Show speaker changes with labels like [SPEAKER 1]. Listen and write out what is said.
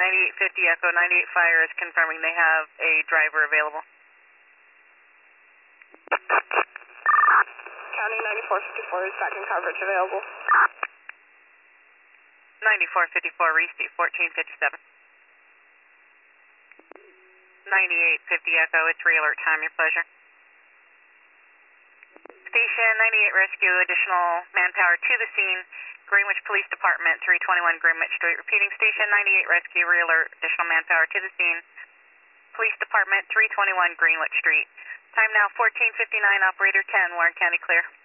[SPEAKER 1] 9850 Echo, 98 Fire is confirming they have a driver available.
[SPEAKER 2] County 9454 is back in coverage available.
[SPEAKER 1] 9454 receipt 1457. 9850 Echo, it's re-alert time, your pleasure. Station 98 Rescue, additional manpower to the scene. Greenwich Police Department, 321 Greenwich Street. Repeating, Station 98 Rescue, re-alert, additional manpower to the scene. Police Department, 321 Greenwich Street. Time now 14:59, operator 10, Warren County clear.